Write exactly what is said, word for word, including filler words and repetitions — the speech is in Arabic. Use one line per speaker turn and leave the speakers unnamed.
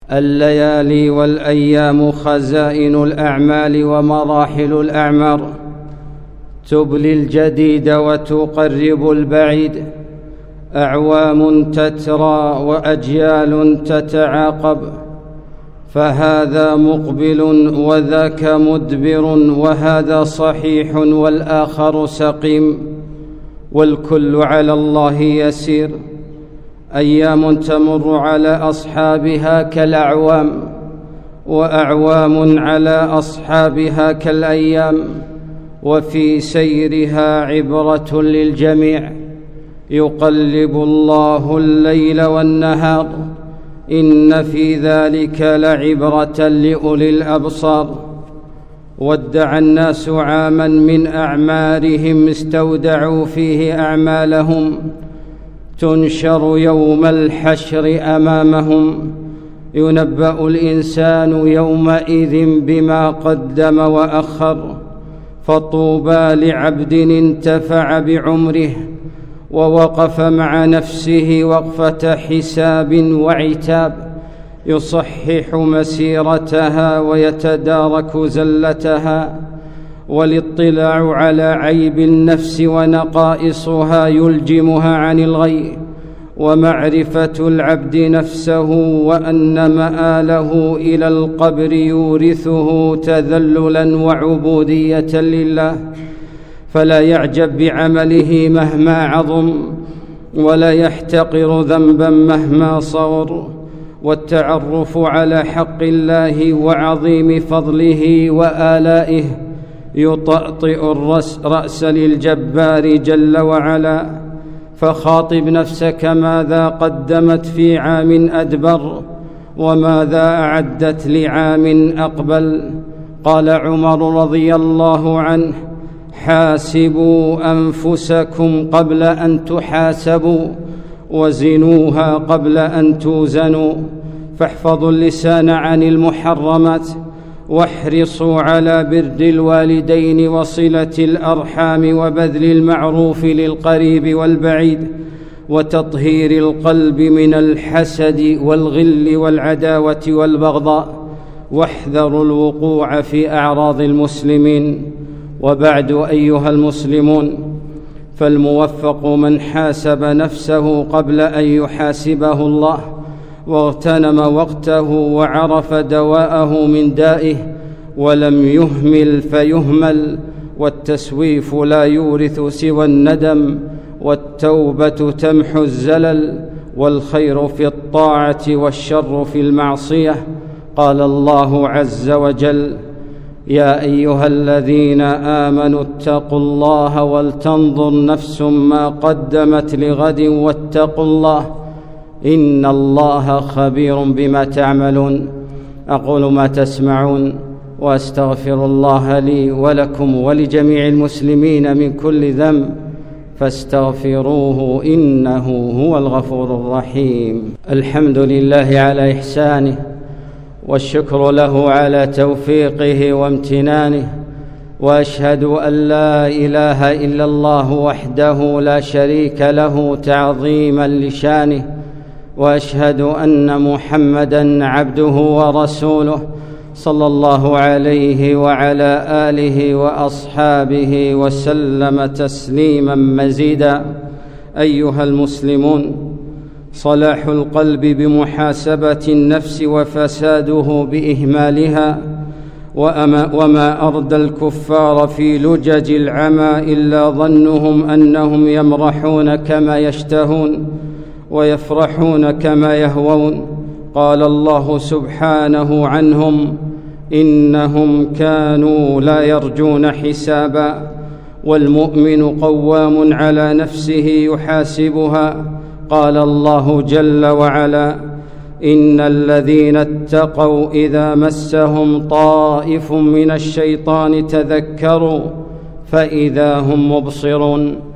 الليالي والأيام خزائن الأعمال ومراحل الأعمار، تبلي الجديد وتقرب البعيد، أعوام تترى وأجيال تتعاقب، فهذا مقبل وذاك مدبر، وهذا صحيح والآخر سقيم، والكل على الله يسير. أيام تمر على أصحابها كالأعوام، وأعوام على أصحابها كالأيام، وفي سيرها عبرة للجميع. يقلب الله الليل والنهار، إن في ذلك لعبرة لأولي الأبصار. ودع الناس عاما من أعمارهم استودعوا فيه أعمالهم، تنشر يوم الحشر أمامهم، ينبأ الإنسان يومئذ بما قدم وأخر. فطوبى لعبد انتفع بعمره، ووقف مع نفسه وقفة حساب وعتاب، يصحح مسيرتها ويتدارك زلتها. والاطلاع على عيب النفس ونقائصها يلجمها عن الغي، ومعرفة العبد نفسه وأن مآله إلى القبر يورثه تذللا وعبودية لله، فلا يعجب بعمله مهما عظم، ولا يحتقر ذنبا مهما صغر. والتعرف على حق الله وعظيم فضله وآلائه يطأطئ الرأس للجبار جل وعلا. فخاطب نفسك ماذا قدمت في عام أدبر، وماذا أعدت لعام أقبل. قال عمر رضي الله عنه: حاسبوا أنفسكم قبل أن تحاسبوا، وزنوها قبل أن توزنوا. فاحفظوا اللسان عن المحرمات، واحرصوا على بر الوالدين وصلة الأرحام وبذل المعروف للقريب والبعيد، وتطهير القلب من الحسد والغل والعداوة والبغضاء، واحذروا الوقوع في أعراض المسلمين. وبعد أيها المسلمون، فالموفق من حاسب نفسه قبل أن يحاسبه الله، واغتنم وقته وعرف دواءه من دائه، ولم يهمل فيهمل. والتسويف لا يورث سوى الندم، والتوبة تمحو الزلل، والخير في الطاعة والشر في المعصية. قال الله عز وجل: يا أيها الذين آمنوا اتقوا الله ولتنظر نفس ما قدمت لغد واتقوا الله إن الله خبير بما تعملون. أقول ما تسمعون، وأستغفر الله لي ولكم ولجميع المسلمين من كل ذنب، فاستغفروه إنه هو الغفور الرحيم. الحمد لله على إحسانه، والشكر له على توفيقه وامتنانه، وأشهد أن لا إله إلا الله وحده لا شريك له تعظيما لشانه، وأشهد أن محمدًا عبده ورسوله صلى الله عليه وعلى آله وأصحابه وسلم تسليما مزيدا. أيها المسلمون، صلاح القلب بمحاسبة النفس وفساده بإهمالها، وما أردى الكفار في لجج العمى إلا ظنهم أنهم يمرحون كما يشتهون ويفرحون كما يهوون. قال الله سبحانه عنهم: إنهم كانوا لا يرجون حسابا. والمؤمن قوام على نفسه يحاسبها. قال الله جل وعلا: إن الذين اتقوا إذا مسهم طائف من الشيطان تذكروا فإذا هم مبصرون.